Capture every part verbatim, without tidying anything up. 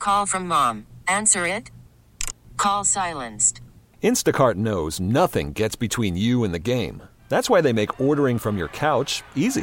Call from mom. Answer it. Call silenced. Instacart knows nothing gets between you and the game. That's why they make ordering from your couch easy.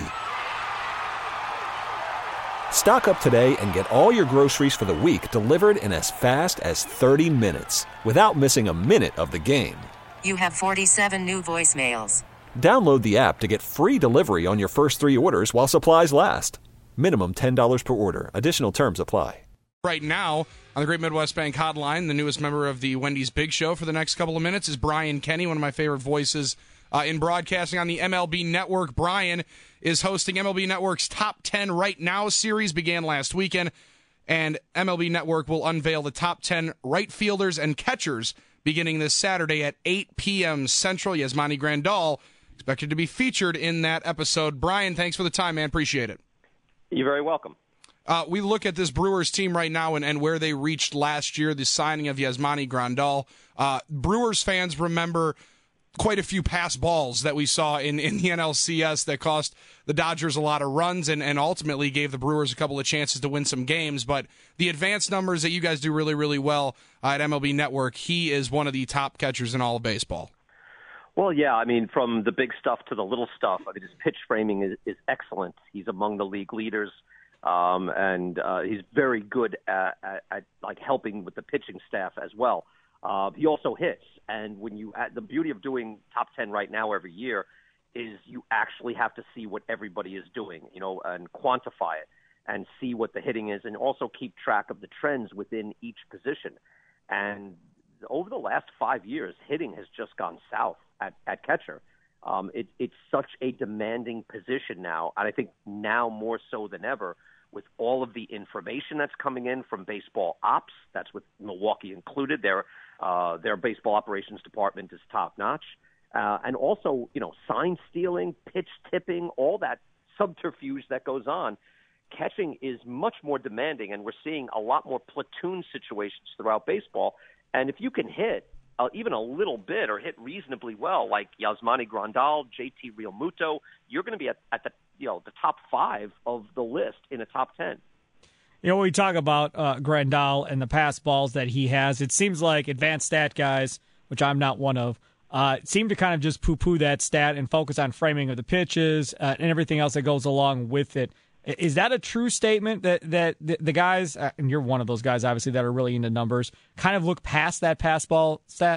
Stock up today and get all your groceries for the week delivered in as fast as thirty minutes without missing a minute of the game. You have forty-seven new voicemails. Download the app to get free delivery on your first three orders while supplies last. Minimum ten dollars per order. Additional terms apply. Right now, on the Great Midwest Bank Hotline, the newest member of the Wendy's Big Show for the next couple of minutes is Brian Kenny, one of my favorite voices uh, in broadcasting on the M L B Network. Brian is hosting M L B Network's Top ten Right Now series, began last weekend, and M L B Network will unveil the top ten right fielders and catchers beginning this Saturday at eight p.m. Central. Yasmani Grandal expected to be featured in that episode. Brian, thanks for the time, man. Appreciate it. You're very welcome. Uh, we look at this Brewers team right now and, and where they reached last year, the signing of Yasmani Grandal. Uh, Brewers fans remember quite a few pass balls that we saw in, in the N L C S that cost the Dodgers a lot of runs and, and ultimately gave the Brewers a couple of chances to win some games. But the advanced numbers that you guys do really, really well uh, at M L B Network, he is one of the top catchers in all of baseball. Well, yeah, I mean, from the big stuff to the little stuff, I mean, his pitch framing is, is excellent. He's among the league leaders. Um, and uh, he's very good at, at, at like helping with the pitching staff as well. Uh, he also hits, and when you the beauty of doing top ten right now every year is you actually have to see what everybody is doing, you know, and quantify it and see what the hitting is, and also keep track of the trends within each position. And over the last five years, hitting has just gone south at, at catcher. Um, it, it's such a demanding position now, and I think now more so than ever, with all of the information that's coming in from baseball ops, that's with Milwaukee included. Their uh, their baseball operations department is top notch, uh, and also you know sign stealing, pitch tipping, all that subterfuge that goes on. Catching is much more demanding, and we're seeing a lot more platoon situations throughout baseball. And if you can hit uh, even a little bit or hit reasonably well, like Yasmani Grandal, J T Realmuto, you're going to be at, at the you know the top five of the list in a top ten. You know, when we talk about uh, Grandal and the pass balls that he has, it seems like advanced stat guys, which I'm not one of, uh, seem to kind of just poo-poo that stat and focus on framing of the pitches uh, and everything else that goes along with it. Is that a true statement that, that the, the guys, uh, and you're one of those guys, obviously, that are really into numbers, kind of look past that pass ball stat?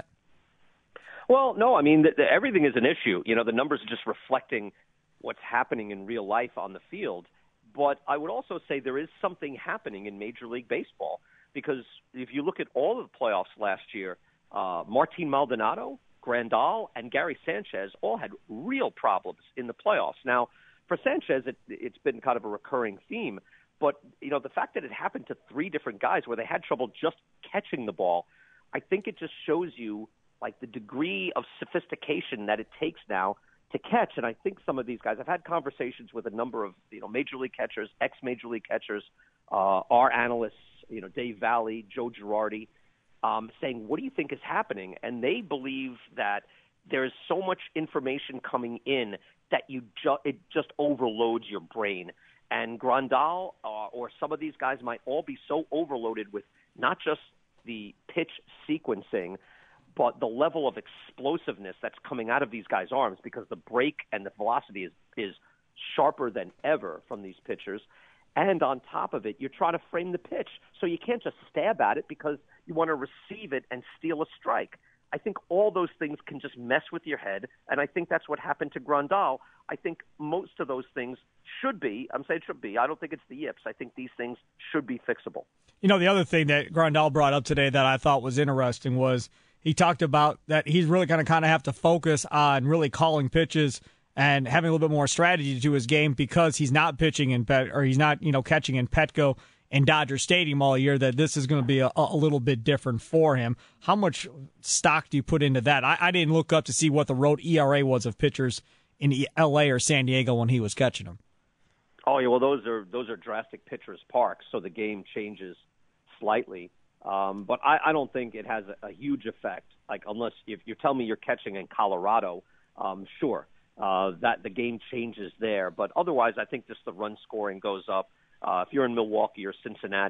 Well, no, I mean, the, the, everything is an issue. You know, the numbers are just reflecting what's happening in real life on the field. But I would also say there is something happening in Major League Baseball, because if you look at all of the playoffs last year, uh, Martin Maldonado, Grandal, and Gary Sanchez all had real problems in the playoffs. Now, for Sanchez, it, it's been kind of a recurring theme, but you know the fact that it happened to three different guys where they had trouble just catching the ball, I think it just shows you like the degree of sophistication that it takes now to catch. And I think some of these guys, I've had conversations with a number of you know major league catchers, ex-major league catchers, uh, our analysts, you know Dave Valley, Joe Girardi, um, saying, "What do you think is happening?" And they believe that there is so much information coming in that you ju- it just overloads your brain. And Grandal uh, or some of these guys might all be so overloaded with not just the pitch sequencing, but the level of explosiveness that's coming out of these guys' arms, because the break and the velocity is, is sharper than ever from these pitchers. And on top of it, you're trying to frame the pitch. So you can't just stab at it because you want to receive it and steal a strike. I think all those things can just mess with your head, and I think that's what happened to Grandal. I think most of those things should be, I'm saying should be, I don't think it's the yips. I think these things should be fixable. You know, the other thing that Grandal brought up today that I thought was interesting was he talked about that he's really going to kind of have to focus on really calling pitches and having a little bit more strategy to his game because he's not pitching in Pet, or he's not, you know, catching in Petco in Dodger Stadium all year, that this is going to be a, a little bit different for him. How much stock do you put into that? I, I didn't look up to see what the road E R A was of pitchers in L A or San Diego when he was catching them. Oh, yeah, well, those are those are drastic pitchers' parks, so the game changes slightly. Um, but I, I don't think it has a, a huge effect. Like, unless if you tell me you're catching in Colorado, um, sure, uh, that the game changes there. But otherwise, I think just the run scoring goes up. Uh, if you're in Milwaukee or Cincinnati,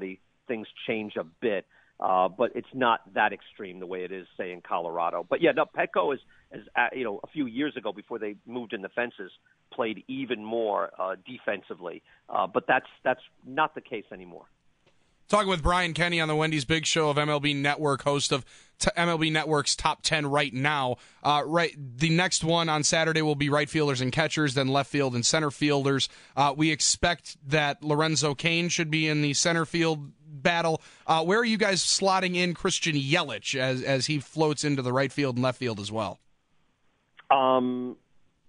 things change a bit. Uh, but it's not that extreme the way it is, say, in Colorado. But yeah, no, Petco is, is uh, you know, a few years ago before they moved in the fences, played even more uh, defensively. Uh, but that's that's not the case anymore. Talking with Brian Kenny on the Wendy's Big Show of M L B Network, host of t- M L B Network's Top ten right now. Uh, right, the next one on Saturday will be right fielders and catchers, then left field and center fielders. Uh, we expect that Lorenzo Cain should be in the center field battle. Uh, where are you guys slotting in Christian Yelich as as he floats into the right field and left field as well? Um,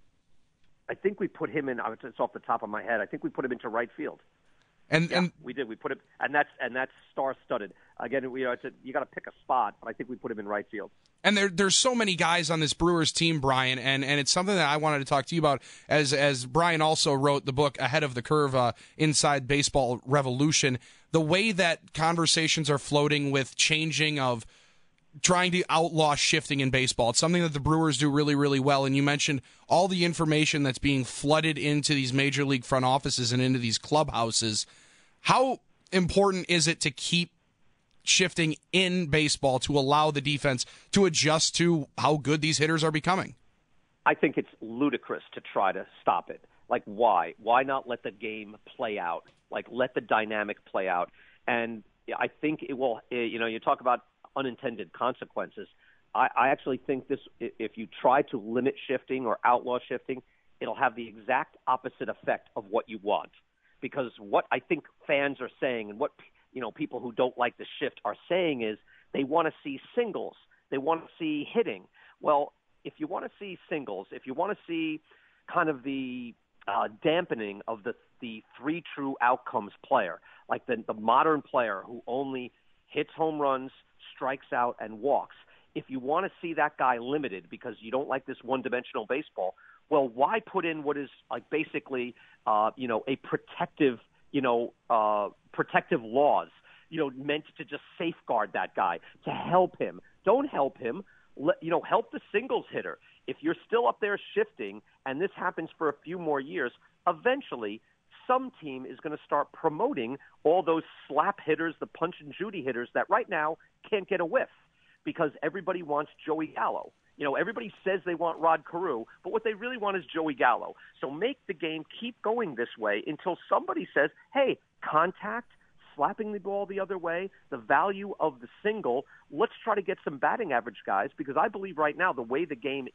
I think we put him in. It's off the top of my head. I think we put him into right field. And yeah, and we did. We put him, and that's and that's star-studded. Again, we, you, know, it's a, you got to pick a spot, but I think we put him in right field. And there, there's so many guys on this Brewers team, Brian, and, and it's something that I wanted to talk to you about. As as Brian also wrote the book Ahead of the Curve, uh, Inside Baseball Revolution. The way that conversations are floating with changing of trying to outlaw shifting in baseball. It's something that the Brewers do really, really well. And you mentioned all the information that's being flooded into these major league front offices and into these clubhouses. How important is it to keep shifting in baseball to allow the defense to adjust to how good these hitters are becoming? I think it's ludicrous to try to stop it. Like, why? Why not let the game play out? Like, let the dynamic play out. And I think it will, you know, you talk about unintended consequences. I, I actually think this, if you try to limit shifting or outlaw shifting, it'll have the exact opposite effect of what you want. Because what I think fans are saying and what, you know, people who don't like the shift are saying is they want to see singles. They want to see hitting. Well, if you want to see singles, if you want to see kind of the uh, dampening of the the three true outcomes player, like the, the modern player who only hits home runs, strikes out, and walks, if you want to see that guy limited because you don't like this one-dimensional baseball, well, why put in what is like basically, uh, you know, a protective, you know, uh, protective laws, you know, meant to just safeguard that guy, to help him. Don't help him. Let, you know, help the singles hitter. If you're still up there shifting, and this happens for a few more years, eventually some team is going to start promoting all those slap hitters, the punch and Judy hitters that right now can't get a whiff because everybody wants Joey Gallo. You know, everybody says they want Rod Carew, but what they really want is Joey Gallo. So make the game keep going this way until somebody says, hey, contact, slapping the ball the other way, the value of the single, let's try to get some batting average guys, because I believe right now the way the game,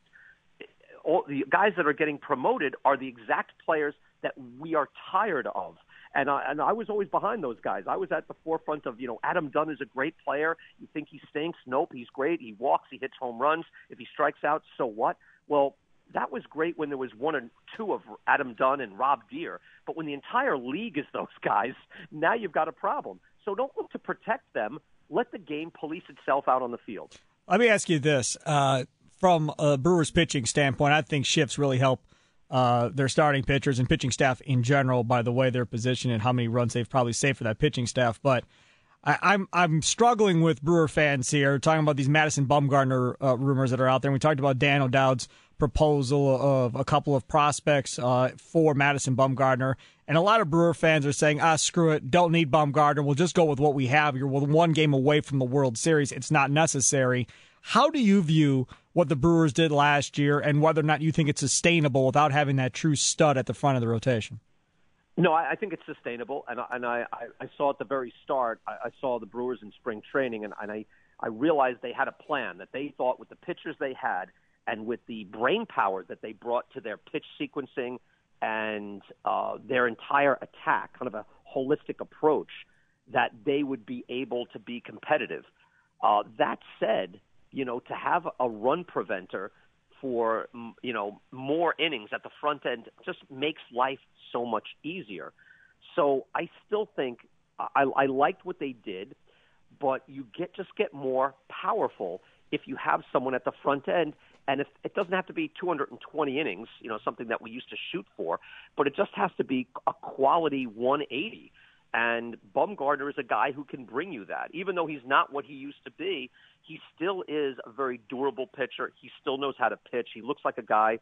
all the guys that are getting promoted are the exact players that we are tired of. And I, and I was always behind those guys. I was at the forefront of, you know, Adam Dunn is a great player. You think he stinks? Nope, he's great. He walks, he hits home runs. If he strikes out, so what? Well, that was great when there was one or two of Adam Dunn and Rob Deere. But when the entire league is those guys, now you've got a problem. So don't look to protect them. Let the game police itself out on the field. Let me ask you this. Uh, from a Brewers pitching standpoint, I think shifts really help Uh, their starting pitchers and pitching staff in general by the way they're positioned and how many runs they've probably saved for that pitching staff. But I, I'm I'm struggling with Brewer fans here, talking about these Madison Bumgarner uh, rumors that are out there. And we talked about Dan O'Dowd's proposal of a couple of prospects uh, for Madison Bumgarner. And a lot of Brewer fans are saying, ah, screw it, don't need Bumgarner. We'll just go with what we have. You're one game away from the World Series. It's not necessary. How do you view what the Brewers did last year and whether or not you think it's sustainable without having that true stud at the front of the rotation? No, I, I think it's sustainable, and, and I, I, I saw at the very start, I, I saw the Brewers in spring training, and, and I, I realized they had a plan, that they thought with the pitchers they had and with the brain power that they brought to their pitch sequencing and uh, their entire attack, kind of a holistic approach, that they would be able to be competitive. Uh, that said, you know, to have a run preventer for, you know, more innings at the front end just makes life so much easier. So I still think I, I liked what they did, but you get just get more powerful if you have someone at the front end. And if it doesn't have to be two hundred twenty innings, you know, something that we used to shoot for, but it just has to be a quality one eighty. And Bumgarner is a guy who can bring you that. Even though he's not what he used to be, he still is a very durable pitcher. He still knows how to pitch. He looks like a guy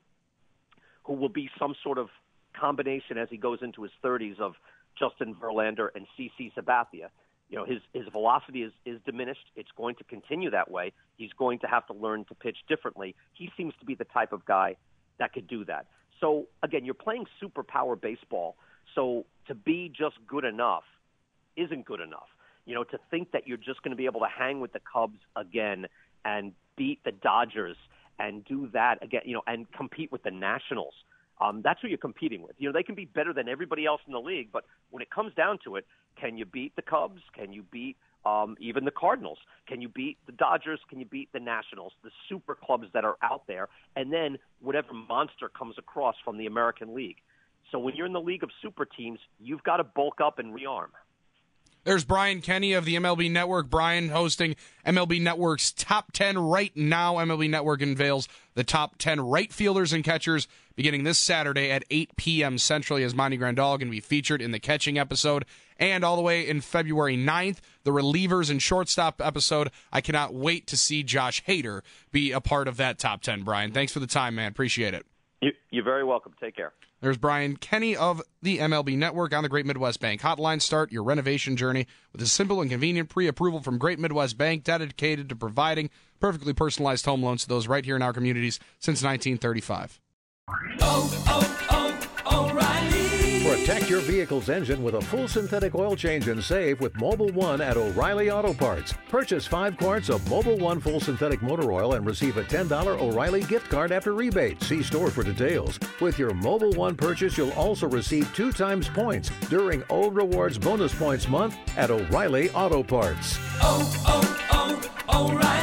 who will be some sort of combination as he goes into his thirties of Justin Verlander and CeCe Sabathia. You know, his, his velocity is, is diminished. It's going to continue that way. He's going to have to learn to pitch differently. He seems to be the type of guy that could do that. So, again, you're playing superpower baseball. So to be just good enough isn't good enough. You know, to think that you're just going to be able to hang with the Cubs again and beat the Dodgers and do that again, you know, and compete with the Nationals. Um, that's who you're competing with. You know, they can be better than everybody else in the league, but when it comes down to it, can you beat the Cubs? Can you beat um, even the Cardinals? Can you beat the Dodgers? Can you beat the Nationals, the super clubs that are out there? And then whatever monster comes across from the American League. So when you're in the league of super teams, you've got to bulk up and rearm. There's Brian Kenny of the M L B Network. Brian hosting M L B Network's Top ten right now. M L B Network unveils the top ten right fielders and catchers beginning this Saturday at eight p.m. Central. Yasmani Grandal going to be featured in the catching episode. And all the way in February ninth, the relievers and shortstop episode. I cannot wait to see Josh Hader be a part of that top ten, Brian. Thanks for the time, man. Appreciate it. You, you're very welcome. Take care. There's Brian Kenny of the M L B Network on the Great Midwest Bank Hotline. Start your renovation journey with a simple and convenient pre-approval from Great Midwest Bank, dedicated to providing perfectly personalized home loans to those right here in our communities since nineteen thirty-five. Oh, oh, oh, O'Reilly. Protect your vehicle's engine with a full synthetic oil change and save with Mobil one at O'Reilly Auto Parts. Purchase five quarts of Mobil one full synthetic motor oil and receive a ten dollars O'Reilly gift card after rebate. See store for details. With your Mobil one purchase, you'll also receive two times points during O Rewards Bonus Points Month at O'Reilly Auto Parts. Oh, oh, oh, O'Reilly.